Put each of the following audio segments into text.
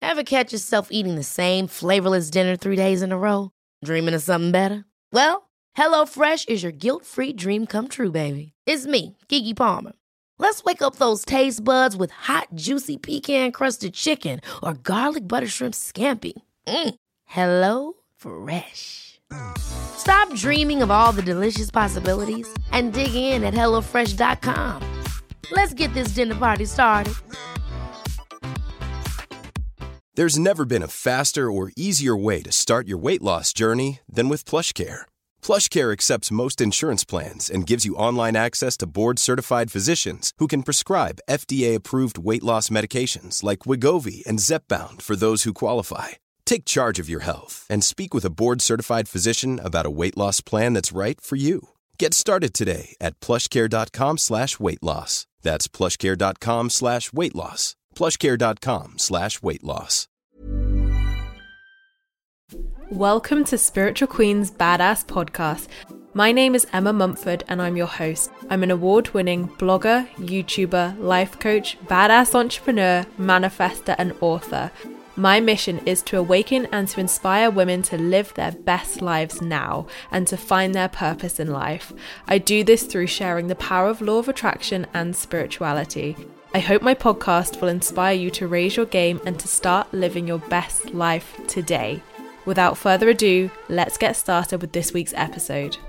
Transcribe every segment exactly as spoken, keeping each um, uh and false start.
Ever catch yourself eating the same flavorless dinner three days in a row? Dreaming of something better? Well, HelloFresh is your guilt-free dream come true, baby. It's me, Keke Palmer. Let's wake up those taste buds with hot, juicy pecan-crusted chicken or garlic butter shrimp scampi. Mm. Hello Fresh. Stop dreaming of all the delicious possibilities and dig in at hello fresh dot com. Let's get this dinner party started. There's never been a faster or easier way to start your weight loss journey than with PlushCare. PlushCare accepts most insurance plans and gives you online access to board-certified physicians who can prescribe F D A-approved weight loss medications like Wegovy and Zepbound for those who qualify. Take charge of your health and speak with a board-certified physician about a weight loss plan that's right for you. Get started today at plushcare.com slash weight loss. That's plushcare.com slash weight loss. plushcare.com slash weight loss. Welcome to Spiritual Queen's Badass Podcast. My name is Emma Mumford and I'm your host. I'm an award-winning blogger, YouTuber, life coach, badass entrepreneur, manifester, and author. My mission is to awaken and to inspire women to live their best lives now and to find their purpose in life. I do this through sharing the power of law of attraction and spirituality. I hope my podcast will inspire you to raise your game and to start living your best life today. Without further ado, let's get started with this week's episode.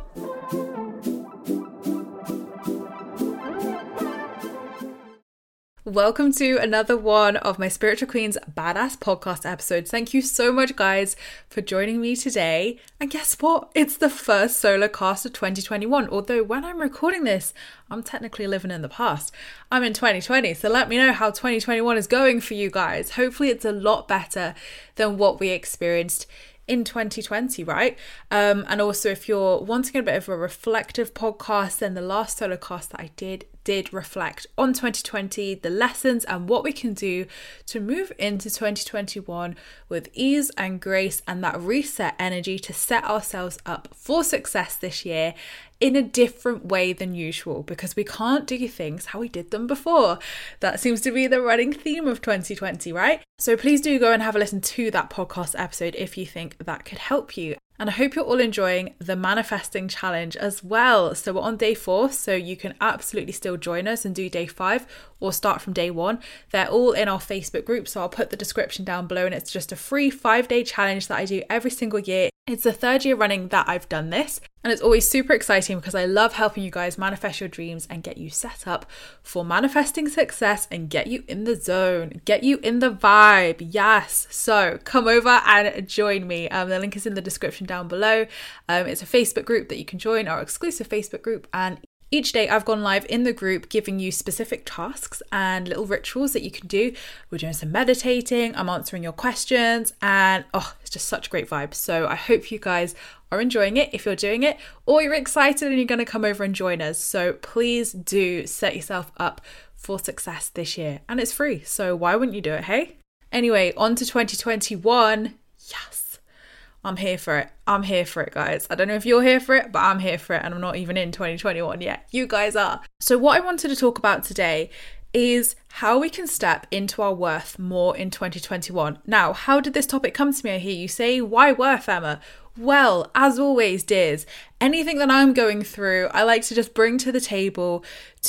Welcome to another one of my Spiritual Queen's Badass Podcast episodes. Thank you so much, guys, for joining me today. And guess what? It's the first solo cast of twenty twenty-one. Although when I'm recording this, I'm technically living in the past. I'm in twenty twenty, so let me know how twenty twenty-one is going for you guys. Hopefully it's a lot better than what we experienced in twenty twenty, right? Um, and also if you're wanting a bit of a reflective podcast, then the last solo cast that I did did reflect on twenty twenty, the lessons and what we can do to move into twenty twenty-one with ease and grace and that reset energy to set ourselves up for success this year in a different way than usual, because we can't do things how we did them before. That seems to be the running theme of twenty twenty, right? So please do go and have a listen to that podcast episode if you think that could help you. And I hope you're all enjoying the manifesting challenge as well. So we're on day four, so you can absolutely still join us and do day five or start from day one. They're all in our Facebook group, so I'll put the description down below, and it's just a free five-day challenge that I do every single year. It's the third year running that I've done this, and it's always super exciting because I love helping you guys manifest your dreams and get you set up for manifesting success and get you in the zone, get you in the vibe. Yes, so come over and join me. Um, the link is in the description down below. Um, it's a Facebook group that you can join, our exclusive Facebook group, and each day I've gone live in the group giving you specific tasks and little rituals that you can do. We're doing some meditating, I'm answering your questions, and oh, it's just such a great vibe. So I hope you guys are enjoying it if you're doing it, or you're excited and you're going to come over and join us. So please do set yourself up for success this year, and it's free. So why wouldn't you do it, hey? Anyway, on to twenty twenty-one. Yes. I'm here for it. I'm here for it, guys. I don't know if you're here for it, but I'm here for it, and I'm not even in twenty twenty-one yet. You guys are. So what I wanted to talk about today is how we can step into our worth more in twenty twenty-one. Now, how did this topic come to me? I hear you say, why worth, Emma? Well, as always, dears, anything that I'm going through, I like to just bring to the table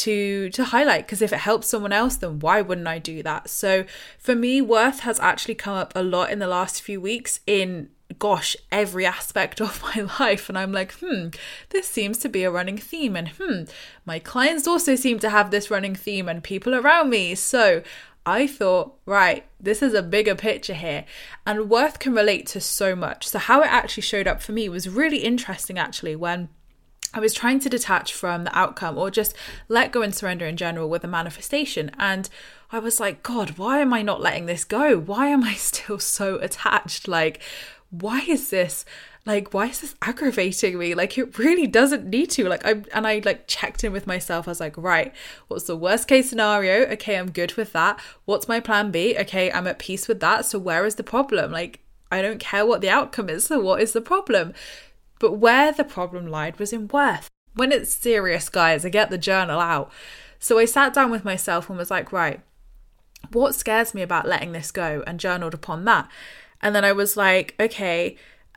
to to highlight, because if it helps someone else, then why wouldn't I do that? So for me, worth has actually come up a lot in the last few weeks in gosh, every aspect of my life. And I'm like, hmm, this seems to be a running theme. And hmm, my clients also seem to have this running theme and people around me. So I thought, right, this is a bigger picture here. And worth can relate to so much. So how it actually showed up for me was really interesting, actually, when I was trying to detach from the outcome or just let go and surrender in general with a manifestation. And I was like, God, why am I not letting this go? Why am I still so attached? Like, why is this like why is this aggravating me? Like, it really doesn't need to. Like, I and I like checked in with myself. I was like, right, what's the worst case scenario? Okay, I'm good with that. What's my plan B? Okay, I'm at peace with that. So where is the problem? Like, I don't care what the outcome is. So what is the problem? But where the problem lied was in worth. When it's serious, guys, I get the journal out. So I sat down with myself and was like, right, what scares me about letting this go, and journaled upon that. And then I was like, okay,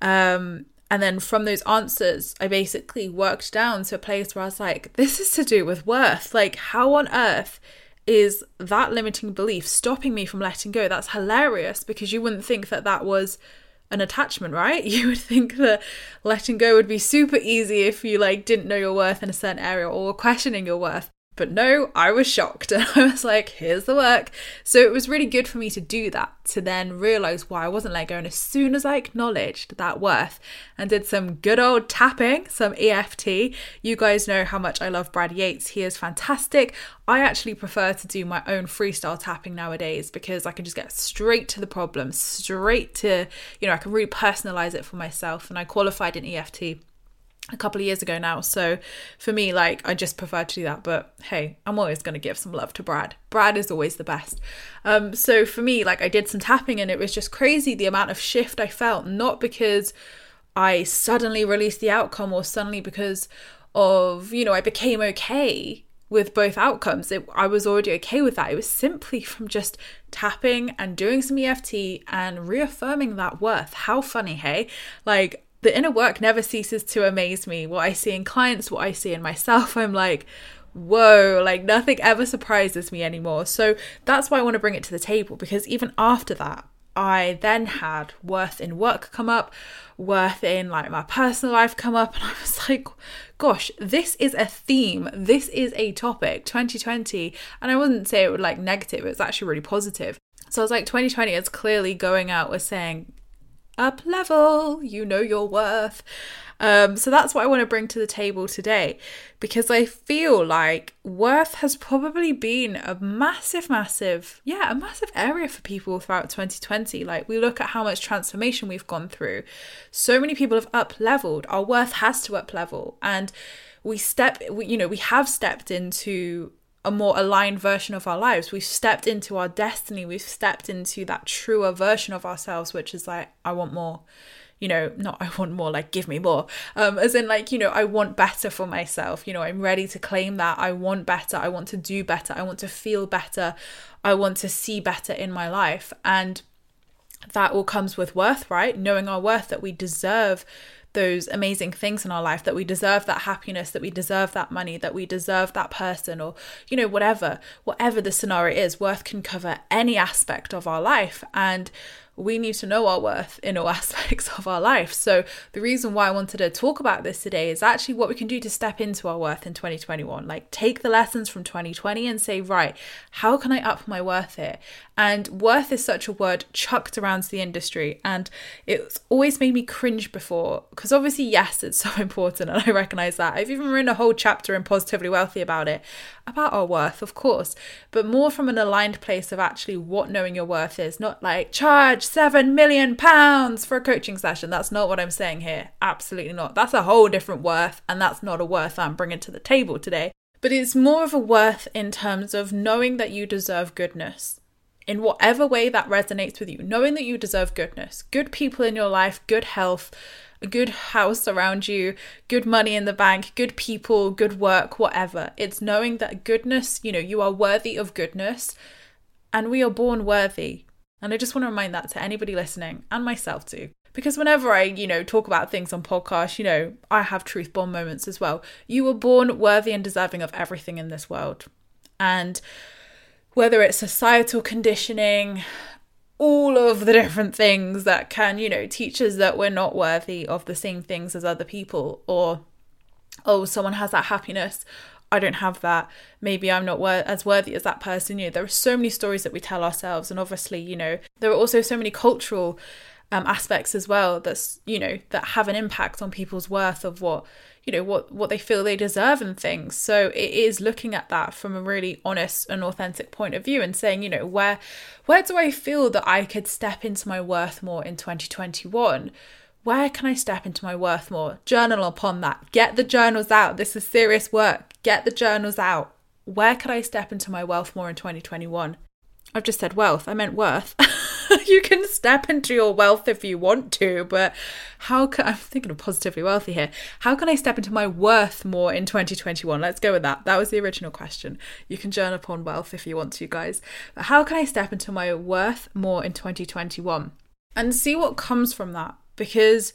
um, and then from those answers, I basically worked down to a place where I was like, this is to do with worth. Like, how on earth is that limiting belief stopping me from letting go? That's hilarious, because you wouldn't think that that was an attachment, right? You would think that letting go would be super easy if you like didn't know your worth in a certain area or were questioning your worth. But no, I was shocked, and I was like, here's the work. So it was really good for me to do that, to then realize why I wasn't letting go. And as soon as I acknowledged that worth and did some good old tapping, some E F T, you guys know how much I love Brad Yates. He is fantastic. I actually prefer to do my own freestyle tapping nowadays, because I can just get straight to the problem, straight to, you know, I can really personalize it for myself. And I qualified in E F T a couple of years ago now, so for me, like, I just prefer to do that. But hey, I'm always going to give some love to Brad. Brad is always the best. Um so for me, like, I did some tapping, and it was just crazy the amount of shift I felt, not because I suddenly released the outcome or suddenly because of, you know, I became okay with both outcomes. It, I was already okay with that. It was simply from just tapping and doing some E F T and reaffirming that worth. How funny, hey? Like, the inner work never ceases to amaze me. What I see in clients, what I see in myself, I'm like, whoa, like nothing ever surprises me anymore. So that's why I want to bring it to the table, because even after that, I then had worth in work come up, worth in like my personal life come up, and I was like, gosh, this is a theme. This is a topic, twenty twenty. And I wouldn't say it was like negative. It was actually really positive. So I was like, twenty twenty is clearly going out with saying, up level, you know your worth. Um, so that's what I want to bring to the table today, because I feel like worth has probably been a massive, massive, yeah, a massive area for people throughout twenty twenty. Like, we look at how much transformation we've gone through. So many people have up leveled. Our worth has to up level, and we step, we, you know, we have stepped into a more aligned version of our lives. We've stepped into our destiny. We've stepped into that truer version of ourselves, which is like, I want more, you know, not I want more, like give me more, um, as in like, you know, I want better for myself. You know, I'm ready to claim that. I want better. I want to do better. I want to feel better. I want to see better in my life. And that all comes with worth, right? Knowing our worth, that we deserve those amazing things in our life, that we deserve that happiness, that we deserve that money, that we deserve that person, or, you know, whatever, whatever the scenario is, worth can cover any aspect of our life. And we need to know our worth in all aspects of our life. So the reason why I wanted to talk about this today is actually what we can do to step into our worth in twenty twenty-one. Like, take the lessons from twenty twenty and say, right, how can I up my worth here? And worth is such a word chucked around the industry, and it's always made me cringe before, because obviously, yes, it's so important, and I recognize that. I've even written a whole chapter in Positively Wealthy about it, about our worth, of course, but more from an aligned place of actually what knowing your worth is, not like charge seven million pounds for a coaching session. That's not what I'm saying here. Absolutely not. That's a whole different worth, and that's not a worth I'm bringing to the table today. But it's more of a worth in terms of knowing that you deserve goodness. In whatever way that resonates with you, knowing that you deserve goodness, good people in your life, good health, a good house around you, good money in the bank, good people, good work, whatever. It's knowing that goodness, you know, you are worthy of goodness, and we are born worthy. And I just want to remind that to anybody listening, and myself too. Because whenever I, you know, talk about things on podcasts, you know, I have truth bomb moments as well. You were born worthy and deserving of everything in this world. And whether it's societal conditioning, all of the different things that can, you know, teach us that we're not worthy of the same things as other people, or, oh, someone has that happiness, I don't have that, maybe I'm not wor- as worthy as that person. You know, there are so many stories that we tell ourselves, and obviously, you know, there are also so many cultural um, aspects as well that's, you know, that have an impact on people's worth of what, you know, what, what they feel they deserve and things. So it is looking at that from a really honest and authentic point of view and saying, you know, where, where do I feel that I could step into my worth more in twenty twenty-one? Where can I step into my worth more? Journal upon that. Get the journals out. This is serious work. Get the journals out. Where could I step into my wealth more in twenty twenty-one? I've just said wealth. I meant worth. You can step into your wealth if you want to, but how can, I'm thinking of positively wealthy here. How can I step into my worth more in twenty twenty-one? Let's go with that. That was the original question. You can journal upon wealth if you want to, guys. But how can I step into my worth more in twenty twenty-one? And see what comes from that. Because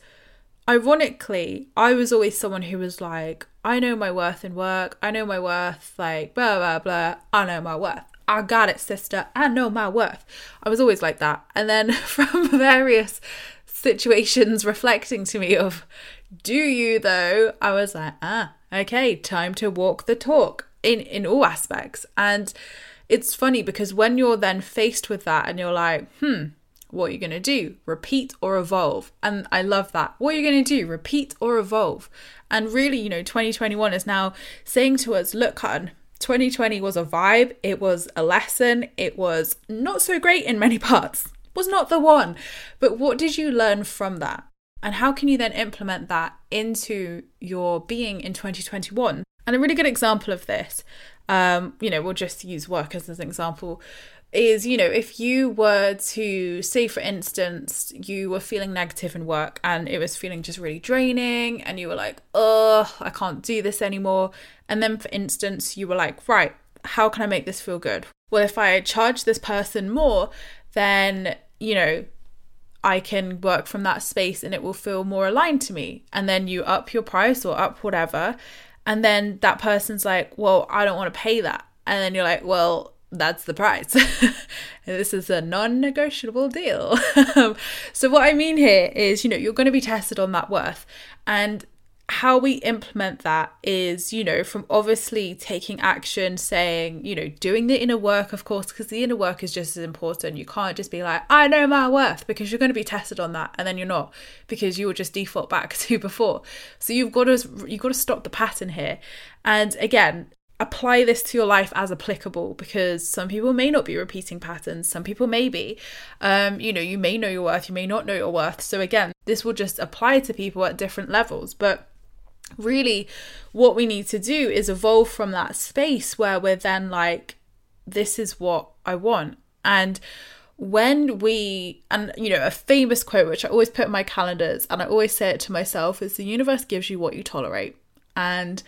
ironically, I was always someone who was like, I know my worth in work. I know my worth, like, blah, blah, blah. I know my worth. I got it, sister. I know my worth. I was always like that. And then from various situations reflecting to me of, do you though? I was like, ah, okay, time to walk the talk in, in all aspects. And it's funny because when you're then faced with that and you're like, hmm, what are you going to do? Repeat or evolve? And I love that. What are you going to do? Repeat or evolve? And really, you know, twenty twenty-one is now saying to us, look, hun, twenty twenty was a vibe, it was a lesson, it was not so great in many parts, was not the one. But what did you learn from that? And how can you then implement that into your being in twenty twenty-one? And a really good example of this, um, you know, we'll just use work as an example, is, you know, if you were to say, for instance, you were feeling negative in work and it was feeling just really draining and you were like, oh, I can't do this anymore. And then, for instance, you were like, right, how can I make this feel good? Well, if I charge this person more, then, you know, I can work from that space and it will feel more aligned to me. And then you up your price or up whatever. And then that person's like, well, I don't want to pay that. And then you're like, well, that's the price. This is a non-negotiable deal. So what I mean here is, you know, you're going to be tested on that worth. And how we implement that is, you know, from obviously taking action, saying, you know, doing the inner work, of course, because the inner work is just as important. You can't just be like, I know my worth, because you're going to be tested on that. And then you're not, because you will just default back to before. So you've got to, you've got to stop the pattern here. And again, apply this to your life as applicable, because some people may not be repeating patterns, some people may be. Um, you know, you may know your worth, you may not know your worth. So again, this will just apply to people at different levels. But really, what we need to do is evolve from that space where we're then like, this is what I want. And when we, and you know, a famous quote, which I always put in my calendars and I always say it to myself, is the universe gives you what you tolerate. And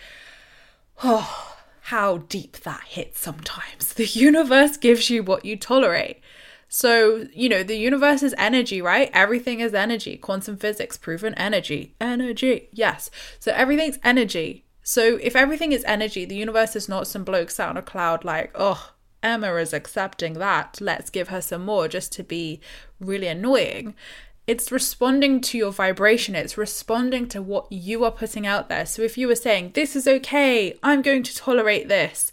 oh, how deep that hits sometimes. The universe gives you what you tolerate. So, you know, the universe is energy, right? Everything is energy. Quantum physics, proven energy. Energy, yes. So everything's energy. So if everything is energy, the universe is not some bloke sat on a cloud like, oh, Emma is accepting that, let's give her some more just to be really annoying. It's responding to your vibration. It's responding to what you are putting out there. So if you were saying, this is okay, I'm going to tolerate this,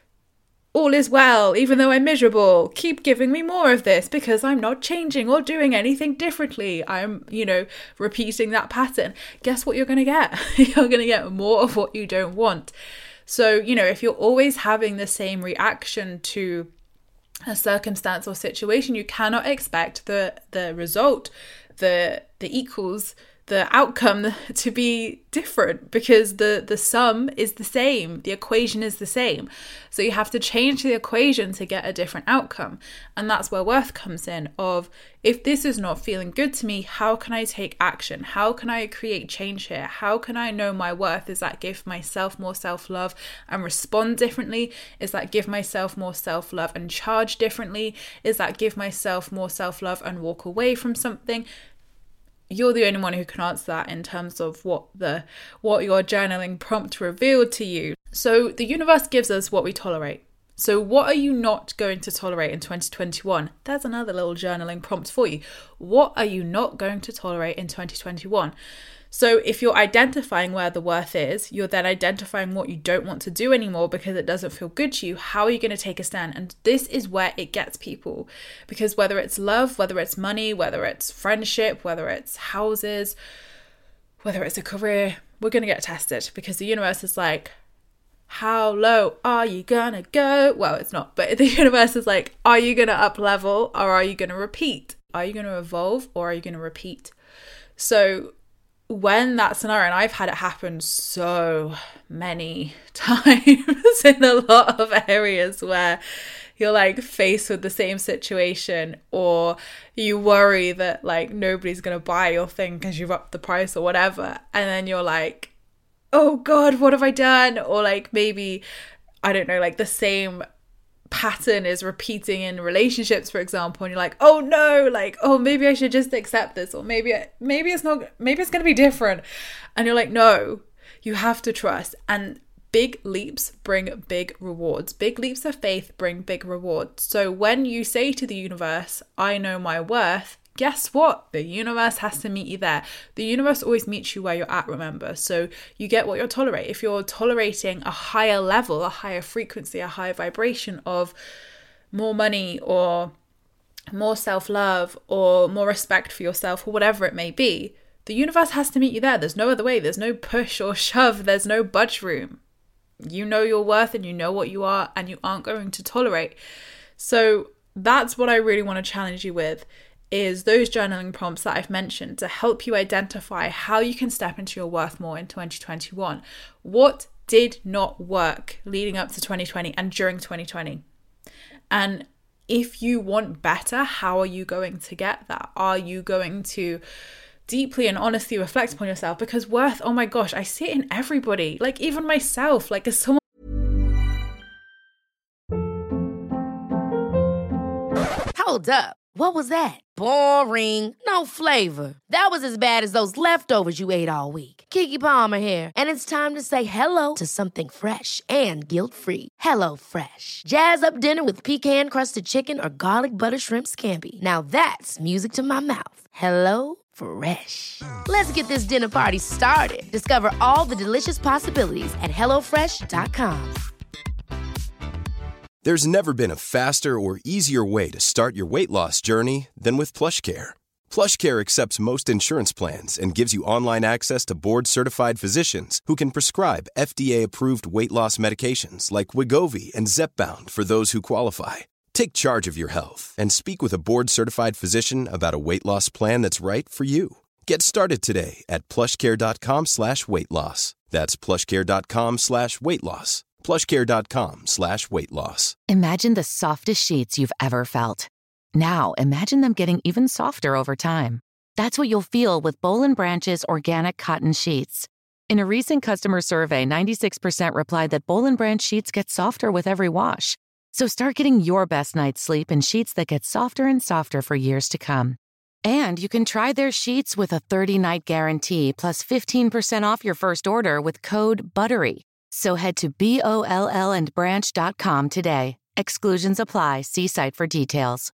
all is well, even though I'm miserable, keep giving me more of this because I'm not changing or doing anything differently. I'm, you know, repeating that pattern. Guess what you're going to get? You're going to get more of what you don't want. So, you know, if you're always having the same reaction to a circumstance or situation, you cannot expect the the result, the the equals, the outcome to be different, because the the sum is the same, the equation is the same. So you have to change the equation to get a different outcome. And that's where worth comes in, of if this is not feeling good to me, how can I take action? How can I create change here? How can I know my worth? Is that give myself more self-love and respond differently? Is that give myself more self-love and charge differently? Is that give myself more self-love and walk away from something? You're the only one who can answer that in terms of what the what your journaling prompt revealed to you. So the universe gives us what we tolerate. So what are you not going to tolerate in twenty twenty-one? There's another little journaling prompt for you. What are you not going to tolerate in twenty twenty-one? So if you're identifying where the worth is, you're then identifying what you don't want to do anymore because it doesn't feel good to you. How are you going to take a stand? And this is where it gets people, because whether it's love, whether it's money, whether it's friendship, whether it's houses, whether it's a career, we're going to get tested, because the universe is like, how low are you gonna go? Well, it's not, but the universe is like, are you going to up level or are you going to repeat? Are you going to evolve or are you going to repeat? So when that scenario, and I've had it happen so many times in a lot of areas where, you're like faced with the same situation, or you worry that like nobody's going to buy your thing because you've upped the price or whatever. And then you're like, oh God, what have I done? Or like maybe, I don't know, like the same pattern is repeating in relationships, for example, and you're like, oh no, like, oh, maybe I should just accept this, or maybe maybe it's not, maybe it's going to be different. And you're like, no, you have to trust. And big leaps bring big rewards. Big leaps of faith bring big rewards. So when you say to the universe, I know my worth, guess what? The universe has to meet you there. The universe always meets you where you're at, remember. So you get what you tolerate. If you're tolerating a higher level, a higher frequency, a higher vibration of more money or more self-love or more respect for yourself or whatever it may be, the universe has to meet you there. There's no other way. There's no push or shove. There's no budge room. You know your worth and you know what you are, and you aren't going to tolerate. So that's what I really want to challenge you with, is those journaling prompts that I've mentioned to help you identify how you can step into your worth more in twenty twenty-one. What did not work leading up to twenty twenty and during twenty twenty? And if you want better, how are you going to get that? Are you going to deeply and honestly reflect upon yourself? Because worth, oh my gosh, I see it in everybody, like even myself, like as someone. Hold up. What was that? Boring. No flavor. That was as bad as those leftovers you ate all week. Keke Palmer here, and it's time to say hello to something fresh and guilt-free. Hello Fresh. Jazz up dinner with pecan-crusted chicken or garlic butter shrimp scampi. Now that's music to my mouth. Hello Fresh. Let's get this dinner party started. Discover all the delicious possibilities at hello fresh dot com. There's never been a faster or easier way to start your weight loss journey than with PlushCare. PlushCare accepts most insurance plans and gives you online access to board-certified physicians who can prescribe F D A-approved weight loss medications like Wegovy and Zepbound for those who qualify. Take charge of your health and speak with a board-certified physician about a weight loss plan that's right for you. Get started today at plushcare.com slash weight loss. That's plushcare.com slash weight loss. plushcare.com slash weight loss. Imagine the softest sheets you've ever felt. Now imagine them getting even softer over time. That's what you'll feel with Boll and Branch's organic cotton sheets. In a recent customer survey, ninety-six percent replied that Boll and Branch sheets get softer with every wash. So start getting your best night's sleep in sheets that get softer and softer for years to come. And you can try their sheets with a thirty-night guarantee plus fifteen percent off your first order with code BUTTERY. So head to B O L L and branch dot com today. Exclusions apply. See site for details.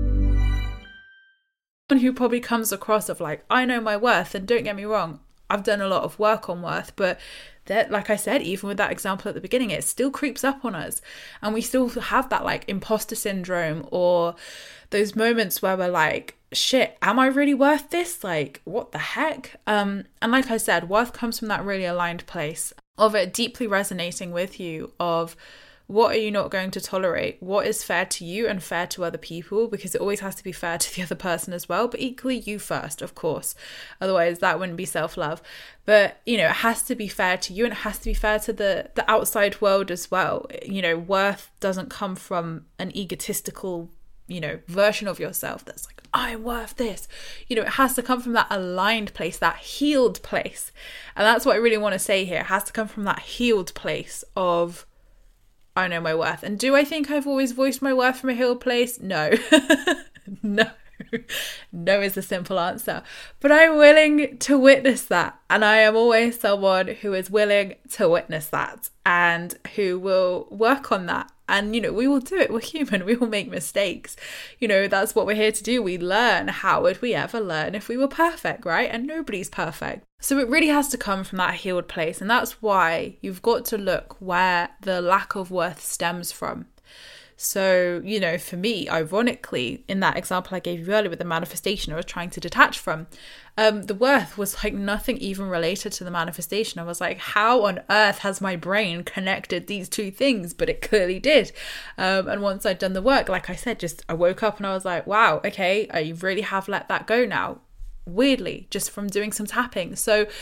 Who probably comes across of like, I know my worth, and don't get me wrong, I've done a lot of work on worth, but that, like I said, even with that example at the beginning, it still creeps up on us, and we still have that like imposter syndrome, or those moments where we're like, shit, am I really worth this? Like, what the heck? Um, and like I said, worth comes from that really aligned place of it deeply resonating with you, of what are you not going to tolerate? What is fair to you and fair to other people? Because it always has to be fair to the other person as well, but equally you first, of course. Otherwise, that wouldn't be self-love. But, you know, it has to be fair to you, and it has to be fair to the, the outside world as well. You know, worth doesn't come from an egotistical, you know, version of yourself that's like, I'm worth this. You know, it has to come from that aligned place, that healed place. And that's what I really want to say here. It has to come from that healed place of, I know my worth. And do I think I've always voiced my worth from a healed place? No. No. No is the simple answer. But I'm willing to witness that. And I am always someone who is willing to witness that and who will work on that. And, you know, we will do it. We're human. We will make mistakes. You know, that's what we're here to do. We learn. How would we ever learn if we were perfect, right? And nobody's perfect. So it really has to come from that healed place. And that's why you've got to look where the lack of worth stems from. So, you know, for me, ironically, in that example I gave you earlier with the manifestation I was trying to detach from, um, the worth was like nothing even related to the manifestation. I was like, how on earth has my brain connected these two things? But it clearly did. Um, and once I'd done the work, like I said, just I woke up and I was like, wow, okay, I really have let that go now. Weirdly, just from doing some tapping. So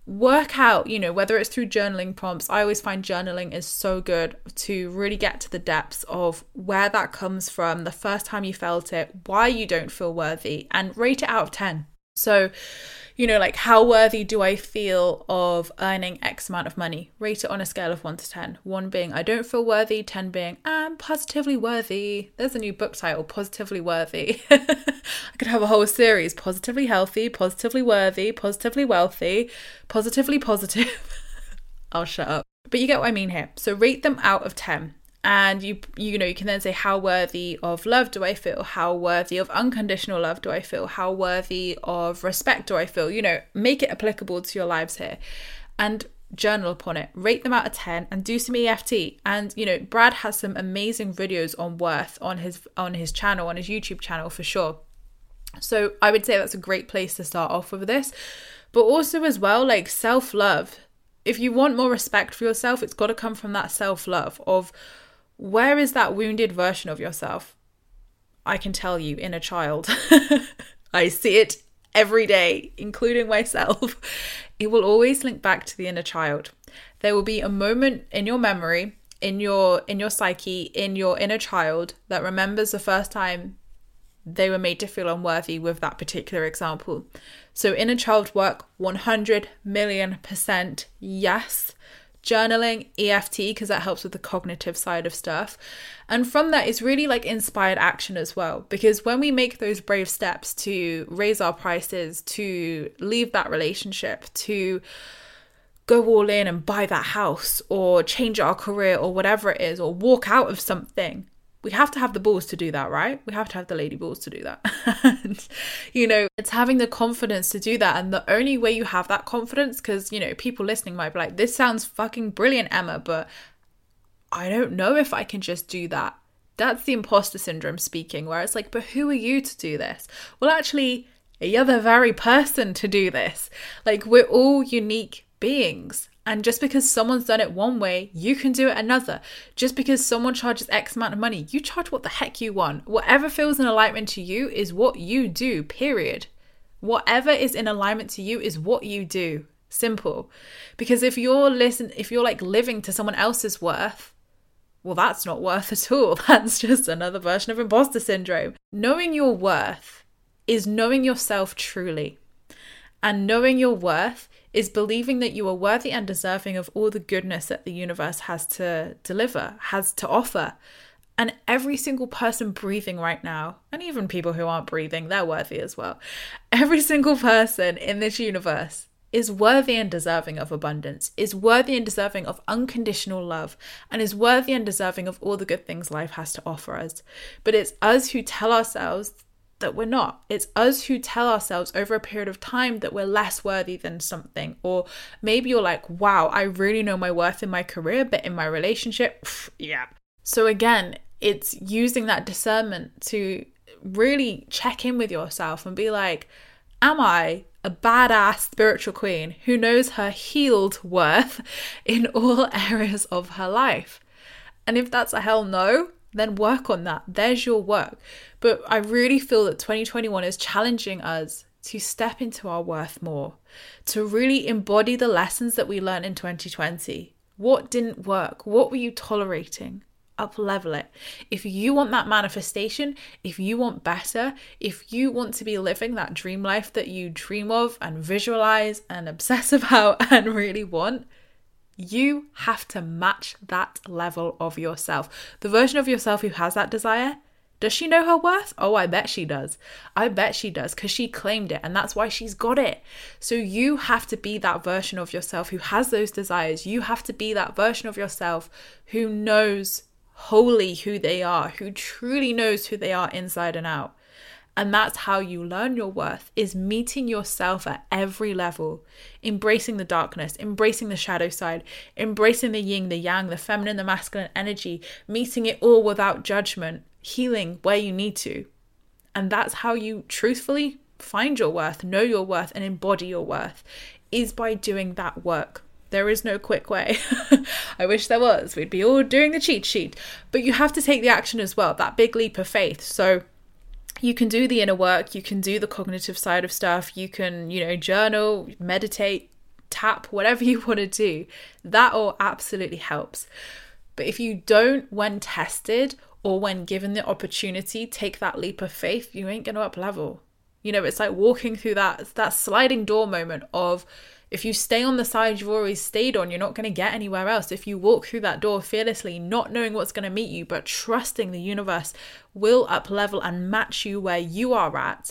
work out, you know, whether it's through journaling prompts. I always find journaling is so good to really get to the depths of where that comes from, the first time you felt it, why you don't feel worthy, and rate it out of ten. So, you know, like, how worthy do I feel of earning X amount of money? Rate it on a scale of one to ten. one being I don't feel worthy, ten being I'm positively worthy. There's a new book title, Positively Worthy. I could have a whole series, Positively Healthy, Positively Worthy, Positively Wealthy, Positively Positive. I'll shut up. But you get what I mean here. So rate them out of ten. And you you know, you can then say, how worthy of love do I feel? How worthy of unconditional love do I feel? How worthy of respect do I feel? You know, make it applicable to your lives here. And journal upon it. Rate them out of ten and do some E F T. And, you know, Brad has some amazing videos on worth on his on his channel, on his YouTube channel for sure. So I would say that's a great place to start off with this. But also as well, like, self-love. If you want more respect for yourself, it's got to come from that self-love of, where is that wounded version of yourself? I can tell you, inner child. I see it every day, including myself. It will always link back to the inner child. There will be a moment in your memory, in your in your psyche, in your inner child that remembers the first time they were made to feel unworthy with that particular example. So inner child work, one hundred million percent yes. Journaling, E F T, because that helps with the cognitive side of stuff. And from that is really like inspired action as well. Because when we make those brave steps to raise our prices, to leave that relationship, to go all in and buy that house, or change our career, or whatever it is, or walk out of something, we have to have the balls to do that, right? We have to have the lady balls to do that. And, you know, it's having the confidence to do that. And the only way you have that confidence, because, you know, people listening might be like, this sounds fucking brilliant, Emma, but I don't know if I can just do that. That's the imposter syndrome speaking, where it's like, but who are you to do this? Well, actually, you're the very person to do this. Like, we're all unique beings. And just because someone's done it one way, you can do it another. Just because someone charges X amount of money, you charge what the heck you want. Whatever feels in alignment to you is what you do, period. Whatever is in alignment to you is what you do. Simple. Because if you're listen, if you're like living to someone else's worth, well, that's not worth at all. That's just another version of imposter syndrome. Knowing your worth is knowing yourself truly. And knowing your worth is believing that you are worthy and deserving of all the goodness that the universe has to deliver, has to offer. And every single person breathing right now, and even people who aren't breathing, they're worthy as well. Every single person in this universe is worthy and deserving of abundance, is worthy and deserving of unconditional love, and is worthy and deserving of all the good things life has to offer us. But it's us who tell ourselves that we're not. It's us who tell ourselves over a period of time that we're less worthy than something. Or maybe you're like, wow, I really know my worth in my career, but in my relationship, pff, yeah. So again, it's using that discernment to really check in with yourself and be like, am I a badass spiritual queen who knows her healed worth in all areas of her life? And if that's a hell no, then work on that. There's your work. But I really feel that twenty twenty-one is challenging us to step into our worth more, to really embody the lessons that we learned in twenty twenty. What didn't work? What were you tolerating? Up level it. If you want that manifestation, if you want better, if you want to be living that dream life that you dream of and visualize and obsess about and really want, you have to match that level of yourself. The version of yourself who has that desire, does she know her worth? Oh, I bet she does. I bet she does, because she claimed it, and that's why she's got it. So you have to be that version of yourself who has those desires. You have to be that version of yourself who knows wholly who they are, who truly knows who they are inside and out. And that's how you learn your worth, is meeting yourself at every level, embracing the darkness, embracing the shadow side, embracing the yin, the yang, the feminine, the masculine energy, meeting it all without judgment, healing where you need to. And that's how you truthfully find your worth, know your worth, and embody your worth, is by doing that work. There is no quick way. I wish there was. We'd be all doing the cheat sheet. But you have to take the action as well, that big leap of faith. So you can do the inner work, you can do the cognitive side of stuff, you can, you know, journal, meditate, tap, whatever you want to do, that all absolutely helps. But if you don't, when tested or when given the opportunity, take that leap of faith, you ain't going to up level. You know, it's like walking through that, that sliding door moment of, if you stay on the side you've always stayed on, you're not going to get anywhere else. If you walk through that door fearlessly, not knowing what's going to meet you, but trusting the universe will up level and match you where you are at,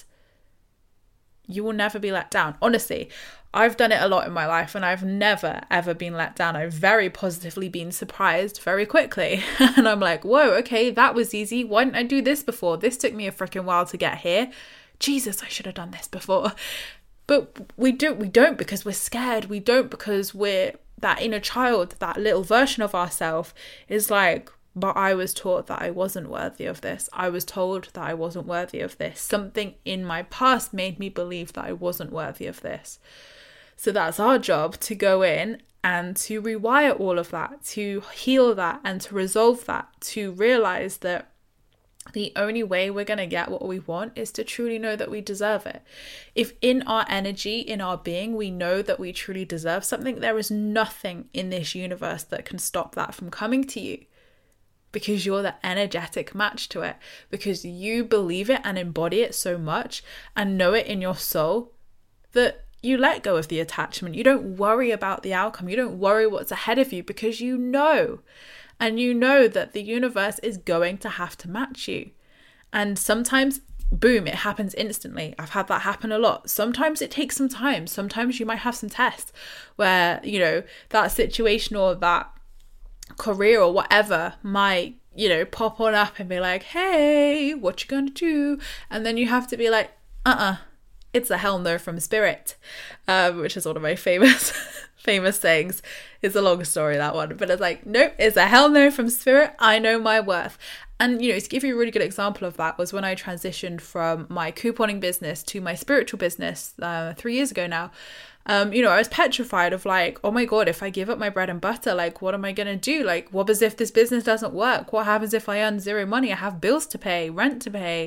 you will never be let down. Honestly, I've done it a lot in my life and I've never, ever been let down. I've very positively been surprised very quickly. And I'm like, whoa, okay, that was easy. Why didn't I do this before? This took me a freaking while to get here. Jesus, I should have done this before. But we don't, we don't because we're scared. We don't because we're, that inner child, that little version of ourselves is like, but I was taught that I wasn't worthy of this. I was told that I wasn't worthy of this. Something in my past made me believe that I wasn't worthy of this. So that's our job, to go in and to rewire all of that, to heal that and to resolve that, to realize that the only way we're going to get what we want is to truly know that we deserve it. If in our energy, in our being, we know that we truly deserve something, there is nothing in this universe that can stop that from coming to you, because you're the energetic match to it, because you believe it and embody it so much and know it in your soul that you let go of the attachment. You don't worry about the outcome. You don't worry what's ahead of you because you know. And you know that the universe is going to have to match you. And sometimes, boom, it happens instantly. I've had that happen a lot. Sometimes it takes some time. Sometimes you might have some tests where, you know, that situation or that career or whatever might, you know, pop on up and be like, hey, what you gonna do? And then you have to be like, uh-uh, it's a hell no from spirit, um, which is one of my famous famous sayings. It's a long story, that one, but it's like, nope, it's a hell no from spirit. I know my worth. And, you know, to give you a really good example of that was when I transitioned from my couponing business to my spiritual business uh, three years ago now. Um, you know, I was petrified of like, oh my God, if I give up my bread and butter, like, what am I going to do? Like, what happens if this business doesn't work? What happens if I earn zero money? I have bills to pay, rent to pay,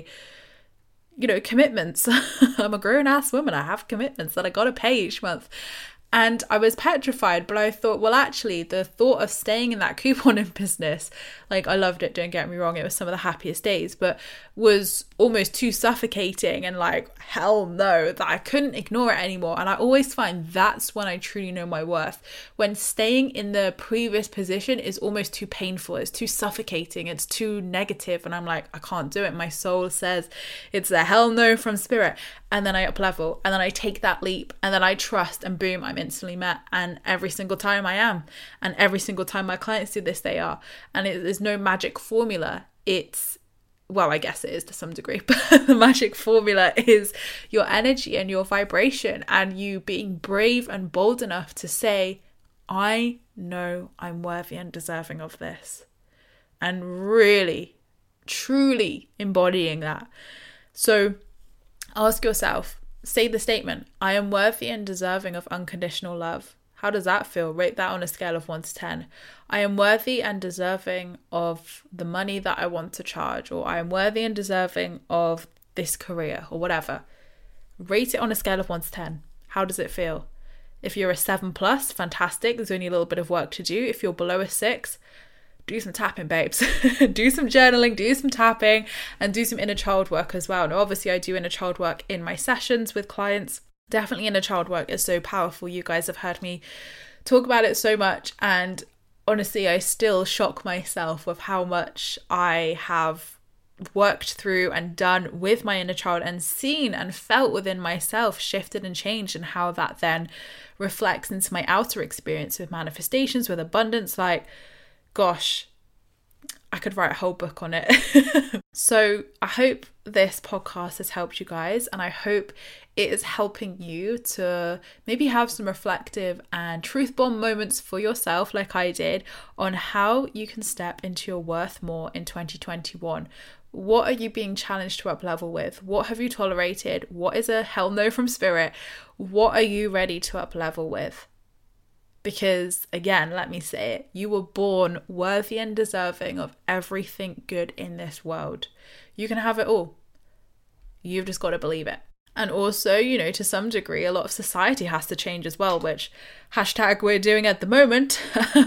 you know, commitments. I'm a grown ass woman. I have commitments that I got to pay each month. And I was petrified, but I thought, well, actually, the thought of staying in that couponing business, like, I loved it, don't get me wrong, it was some of the happiest days, but was almost too suffocating and like, hell no, that I couldn't ignore it anymore. And I always find that's when I truly know my worth. When staying in the previous position is almost too painful, it's too suffocating, it's too negative, and I'm like, I can't do it. My soul says it's a hell no from spirit. And then I up level, and then I take that leap, and then I trust, and boom, I'm instantly met. And every single time I am, and every single time my clients do this, they are. And it, there's no magic formula. It's, well, I guess it is to some degree, but the magic formula is your energy and your vibration, and you being brave and bold enough to say, I know I'm worthy and deserving of this. And really, truly embodying that. So ask yourself, say the statement, I am worthy and deserving of unconditional love. How does that feel? Rate that on a scale of one to ten. I am worthy and deserving of the money that I want to charge, or I am worthy and deserving of this career, or whatever. Rate it on a scale of one to ten. How does it feel? If you're a seven plus, fantastic. There's only a little bit of work to do. If you're below a six, do some tapping, babes. Do some journaling, do some tapping, and do some inner child work as well. Now, obviously, I do inner child work in my sessions with clients. Definitely inner child work is so powerful. You guys have heard me talk about it so much. And honestly, I still shock myself with how much I have worked through and done with my inner child, and seen and felt within myself shifted and changed, and how that then reflects into my outer experience with manifestations, with abundance. Like, gosh, I could write a whole book on it. So I hope this podcast has helped you guys, and I hope it is helping you to maybe have some reflective and truth bomb moments for yourself, like I did, on how you can step into your worth more in twenty twenty-one. What are you being challenged to up level with? What have you tolerated? What is a hell no from spirit? What are you ready to up level with? Because again, let me say it, you were born worthy and deserving of everything good in this world. You can have it all. You've just got to believe it. And also, you know, to some degree, a lot of society has to change as well, which hashtag we're doing at the moment.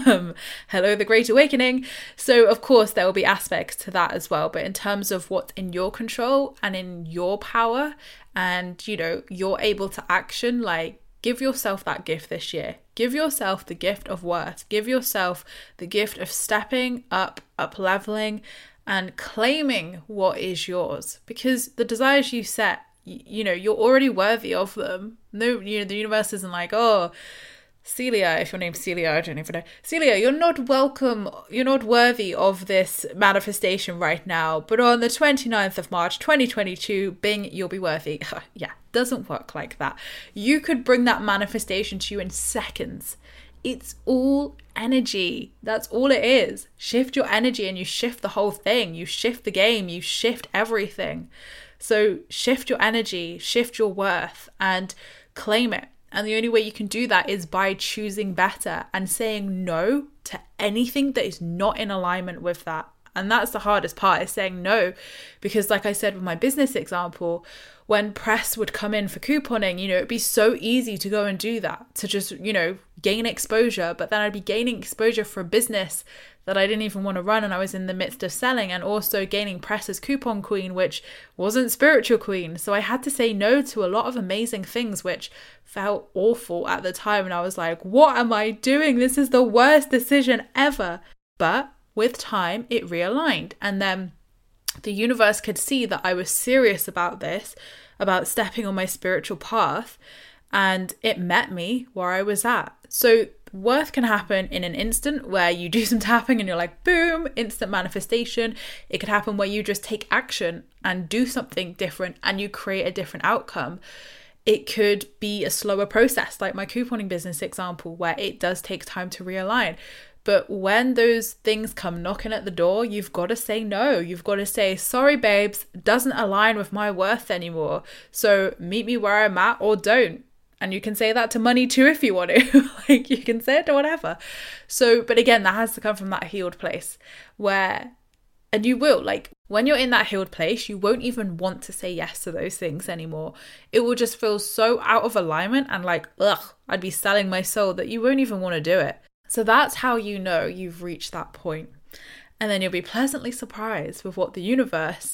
Hello, the Great Awakening. So, of course, there will be aspects to that as well. But in terms of what's in your control and in your power and, you know, you're able to action, like, give yourself that gift this year. Give yourself the gift of worth. Give yourself the gift of stepping up, up leveling, and claiming what is yours. Because the desires you set, you know, you're already worthy of them. No, you know, the universe isn't like, oh, Celia, if your name's Celia, I don't even know. Celia, you're not welcome, you're not worthy of this manifestation right now, but on the twenty-ninth of March, twenty twenty-two, bing, you'll be worthy. Yeah, doesn't work like that. You could bring that manifestation to you in seconds. It's all energy. That's all it is. Shift your energy and you shift the whole thing. You shift the game, you shift everything. So shift your energy, shift your worth, and claim it. And the only way you can do that is by choosing better and saying no to anything that is not in alignment with that. And that's the hardest part, is saying no. Because like I said with my business example, when press would come in for couponing, you know, it'd be so easy to go and do that, to just, you know, gain exposure. But then I'd be gaining exposure for a business that I didn't even want to run and I was in the midst of selling, and also gaining press as coupon queen, which wasn't spiritual queen. So I had to say no to a lot of amazing things, which felt awful at the time. And I was like, what am I doing? This is the worst decision ever. But with time, it realigned. And then the universe could see that I was serious about this, about stepping on my spiritual path. And it met me where I was at. So worth can happen in an instant where you do some tapping and you're like, boom, instant manifestation. It could happen where you just take action and do something different and you create a different outcome. It could be a slower process, like my couponing business example, where it does take time to realign. But when those things come knocking at the door, you've got to say no. You've got to say, sorry, babes, doesn't align with my worth anymore. So meet me where I'm at or don't. And you can say that to money too if you want to. Like, you can say it to whatever. So, but again, that has to come from that healed place where, and you will, like, when you're in that healed place, you won't even want to say yes to those things anymore. It will just feel so out of alignment and like, ugh, I'd be selling my soul, that you won't even want to do it. So that's how you know you've reached that point. And then you'll be pleasantly surprised with what the universe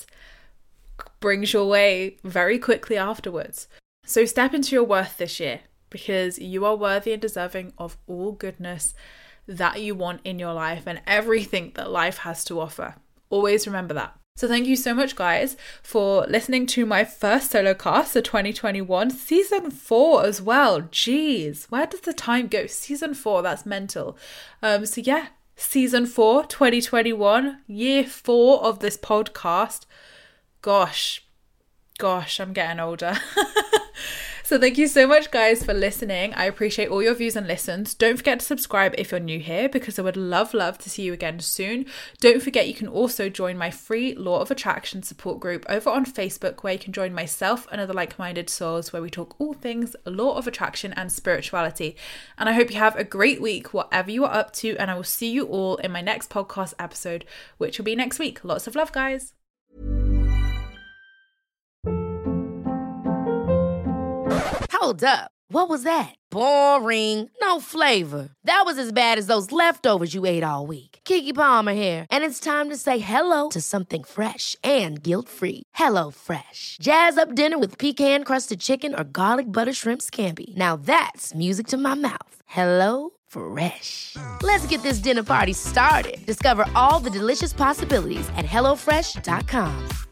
brings your way very quickly afterwards. So step into your worth this year, because you are worthy and deserving of all goodness that you want in your life and everything that life has to offer. Always remember that. So thank you so much, guys, for listening to my first solo cast of twenty twenty-one, season four as well. Jeez, where does the time go? Season four, that's mental. Um, so yeah, season four, twenty twenty-one, year four of this podcast. Gosh, gosh, I'm getting older. So thank you so much, guys, for listening. I appreciate all your views and listens. Don't forget to subscribe if you're new here, because I would love, love to see you again soon. Don't forget you can also join my free Law of Attraction support group over on Facebook, where you can join myself and other like-minded souls, where we talk all things Law of Attraction and spirituality. And I hope you have a great week, whatever you are up to, and I will see you all in my next podcast episode, which will be next week. Lots of love, guys. Hold up. What was that? Boring. No flavor. That was as bad as those leftovers you ate all week. Keke Palmer here. And it's time to say hello to something fresh and guilt-free. Hello Fresh. Jazz up dinner with pecan-crusted chicken or garlic butter shrimp scampi. Now that's music to my mouth. Hello Fresh. Let's get this dinner party started. Discover all the delicious possibilities at hello fresh dot com.